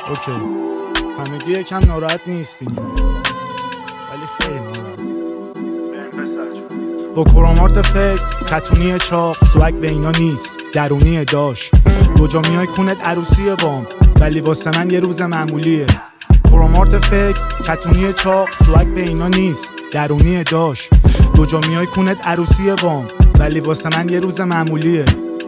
اوکی، همگی یکم ناراحت نیست اینجوری، ولی خیلی ناراحت. با کرامارت فکر کتونی چاق سوگ به اینا نیست، درونی داش دو جا میای کونت عروسی بام، ولی واسه من یه روز معمولیه. کرامارت فکر کتونی چاق سوگ به اینا نیست، درونی داش دو جا میای کونت عروسی بام، ولی واسه من یه روز معمولیه.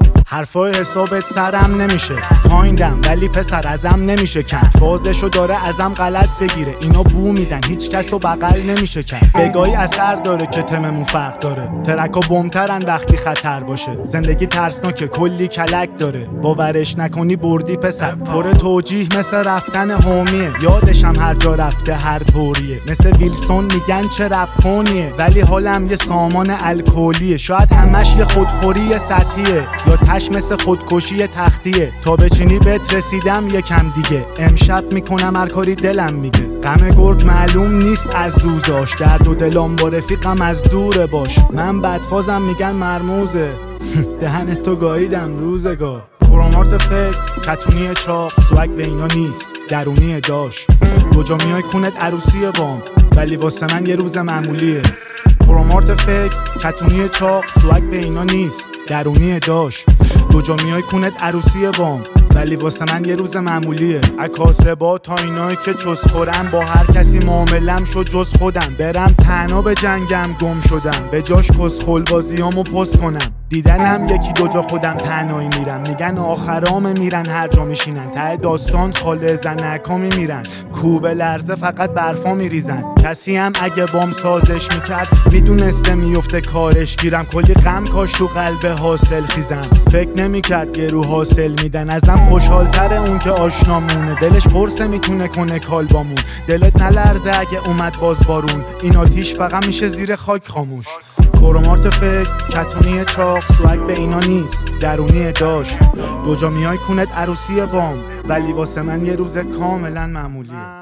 حرفای حسابت سرم نمیشه، پایندم ولی پسر ازم نمیشه کن، فازشو داره ازم غلط بگیره، اینا بو میدن هیچ کسو بغل نمیشه کن. بگاهی اثر داره که تممون فرق داره، ترکا بمترن وقتی خطر باشه، زندگی ترسناکه کلی کلک داره، باورش نکنی بردی پسر. پر توجیه مثل رفتن هومیه، یادشم هر جا رفته هر طوریه، مثل ویلسون میگن چه رپ کنیه، ولی حالم یه سامان الکلیه. شاید همش یه خودخوری سطحیه، یا تش مثل خودکشی تختیه، تا بچینی بهت رسیدم یکم دیگه، امشب میکنم هر کاری دلم میگه. غم گرگ معلوم نیست از روزاش، درد و دلم با رفیقم از دور باش، من بدفازم میگن مرموزه دهن تو گاییدم روزگار. کرامارت فکر کتونی چاق سوگ به اینا نیست، درونی داش دو جا میای کونت عروسی بام، ولی واسه من یه روز معمولیه. کرامارت فکر کتونی چاق سوگ به اینا نیست، درونی داش دو جا میای کونت عروسی بام، ولی واسه من یه روز معمولیه. عکاسبا تا اینایی که چس خورم، با هر کسی معاملم شد جز خودم، برم تنها به جنگم گم شدم، به جاش کسخل بازیامو پست کنم. دیدنم یکی دو جا خودم تنهایی میرم، میگن آخرام میرن هر جا میشینن، ته داستان خاله زنکا میمیرن، کوبه لرزه فقط برفا میریزن. کسی هم اگه بام سازش میکرد میدونسته میفته کارش گیرم، کلی غم کاش تو قلب حاصل خیزم، فکر نمیکرد گرو حاصل میدن ازم. خوشحالتره اون که آشنامونه، دلش قرصه میتونه کنه کالبامون، دلت نلرزه اگه اومد باز بارون، این آتیش فقط میشه زیر خاک خاموش. کرامارت فکر کتونی چاق سوگ به اینا نیست، درونی داش دو جا میای کونت عروسی بام، ولی واسه من یه روز کاملا معمولیه.